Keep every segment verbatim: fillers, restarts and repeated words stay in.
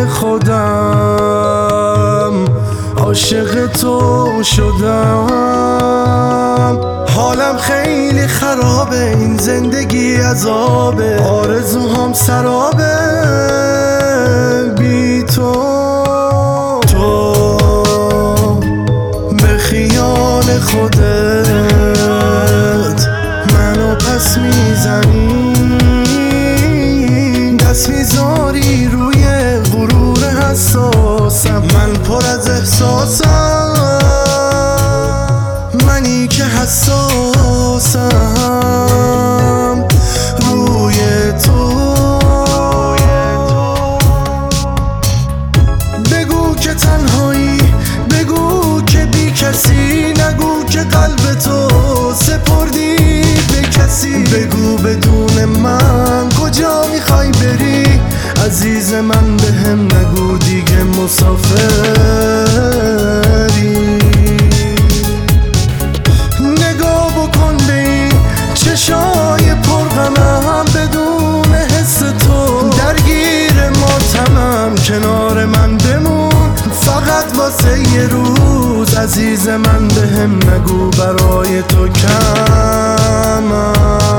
خودم عاشق تو شدم. حالم خیلی خرابه، این زندگی عذابه، آرزوهام سرابه بی تو. تو به خیال خودت منو پس میزنی، دست میذاری روی غرور حساسم. من پر از احساسم، منی که حساسم روی تو. بگو که تنهایی، بگو که بی کسی، نگو که قلب تو سپردی به کسی. بگو بدون من کجا میخوای بری، عزیز من بهم نگو دیگه مسافری. نگاه بکن به این چشای پرغمم، بدون حس تو درگیر ماتمم. کنار من بمون فقط واسه یه روز، عزیز من بهم نگو برای تو کمم.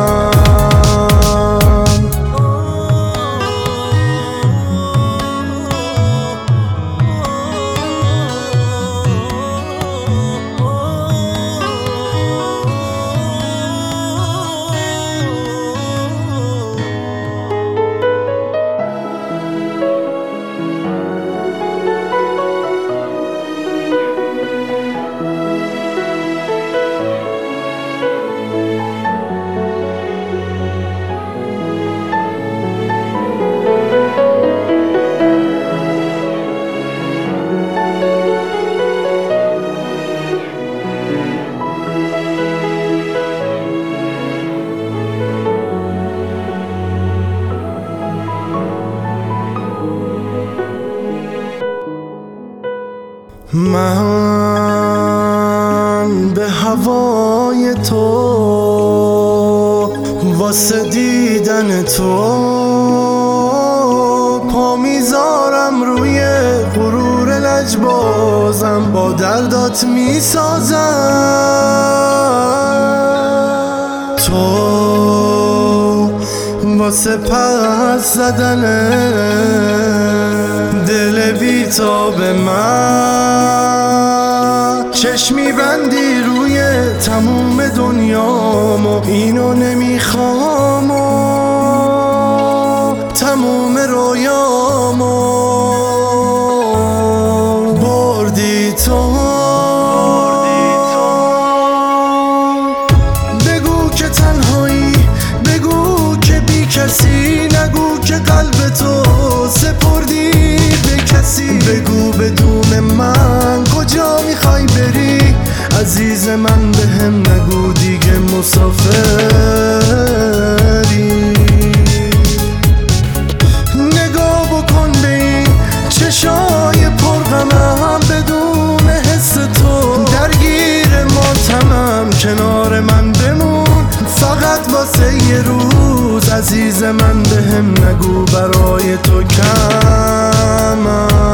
من به هوای تو واسه دیدن تو پا میذارم، روی غرور لجبازم با دردات میسازم. تو واسه پس زدن دل بیتاب من چشمی بندی روی تموم دنیامو، اینو نمیخوام و تموم رویامو بردی تو. بگو که تنهایی، بگو که بی کسی، نگو که قلب تو سپردی به کسی. بگو بدون من کجا میخوای بری، عزیز من بهم نگو دیگه مسافری. نگاه بکن به این چشای پرغمم، بدون حس تو درگیر ماتمم. کنار من بمون فقط واسه یه روز، عزیز من بهم نگو برای تو کمم.